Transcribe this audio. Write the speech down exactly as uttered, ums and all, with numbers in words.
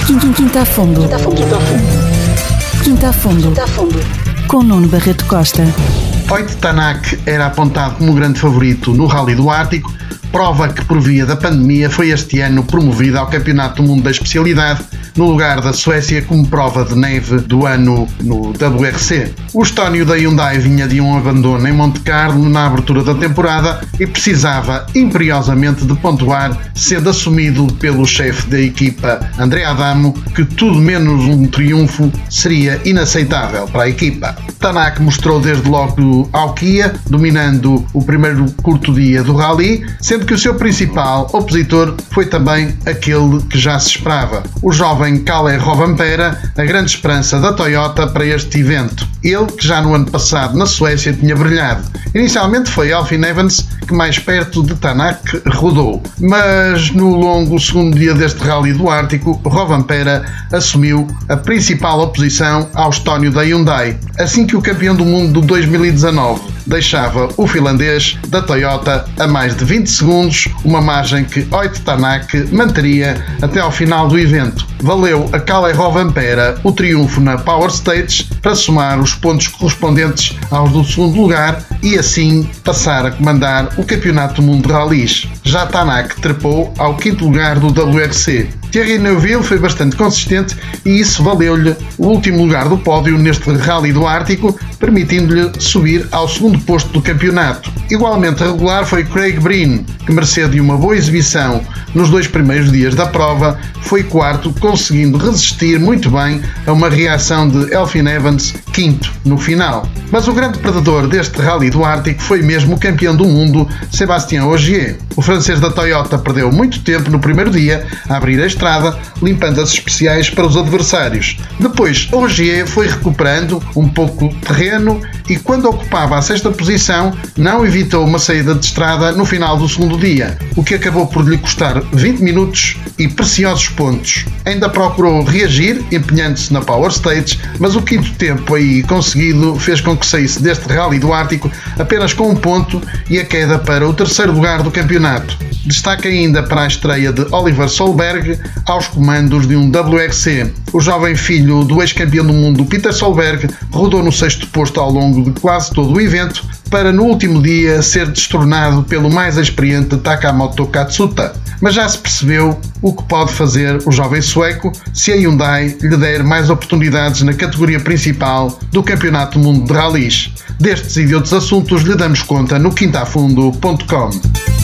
Quinta a fundo. Quinta a fundo. Quinta a fundo. Quinta a fundo. Com Nuno Barreto Costa. Ott Tanak era apontado como grande favorito no Rally do Ártico, prova que por via da pandemia foi este ano promovida ao Campeonato do Mundo da especialidade, no lugar da Suécia como prova de neve do ano no W R C. O estónio da Hyundai vinha de um abandono em Monte Carlo na abertura da temporada e precisava imperiosamente de pontuar, sendo assumido pelo chefe da equipa, André Adamo, que tudo menos um triunfo seria inaceitável para a equipa. Tanak mostrou desde logo ao Kia, dominando o primeiro curto dia do Rally, sendo que o seu principal opositor foi também aquele que já se esperava, o jovem Kalle Rovanperä, a grande esperança da Toyota para este evento. Ele que já no ano passado na Suécia tinha brilhado. Inicialmente foi Elfyn Evans que mais perto de Tanak rodou, mas no longo segundo dia deste Rally do Ártico, Rovanperä assumiu a principal oposição ao estónio da Hyundai, assim que o campeão do mundo de dois mil e dezanove deixava o finlandês da Toyota a mais de vinte segundos, uma margem que Ott Tanak manteria até ao final do evento. Valeu a Kalle Rovanperä o triunfo na Power Stage para somar os pontos correspondentes aos do segundo lugar e assim passar a comandar o Campeonato do Mundo de Rallys. Já Tanak trepou ao quinto lugar do W R C. Thierry Neuville foi bastante consistente e isso valeu-lhe o último lugar do pódio neste Rally do Ártico, permitindo-lhe subir ao segundo posto do campeonato. Igualmente regular foi Craig Breen, que mereceu de uma boa exibição nos dois primeiros dias da prova, foi quarto, conseguindo resistir muito bem a uma reação de Elfyn Evans, quinto no final. Mas o grande perdedor deste Rally do Ártico foi mesmo o campeão do mundo, Sébastien Ogier. O francês da Toyota perdeu muito tempo no primeiro dia a abrir a estrada, limpando as especiais para os adversários. Depois, Ogier foi recuperando um pouco de terreno e, quando ocupava a sexta posição, não evitou uma saída de estrada no final do segundo dia, o que acabou por lhe custar vinte minutos e preciosos pontos. Ainda procurou reagir, empenhando-se na Power Stage, mas o quinto tempo aí conseguido fez com que saísse deste Rally do Ártico apenas com um ponto e a queda para o terceiro lugar do campeonato. Destaque ainda para a estreia de Oliver Solberg aos comandos de um W R C. O jovem filho do ex-campeão do mundo Peter Solberg rodou no sexto posto ao longo de quase todo o evento, para no último dia ser destronado pelo mais experiente Takamoto Katsuta. Mas já se percebeu o que pode fazer o jovem sueco se a Hyundai lhe der mais oportunidades na categoria principal do Campeonato do Mundo de Rallys. Destes e de outros assuntos lhe damos conta no quinta a fundo ponto com.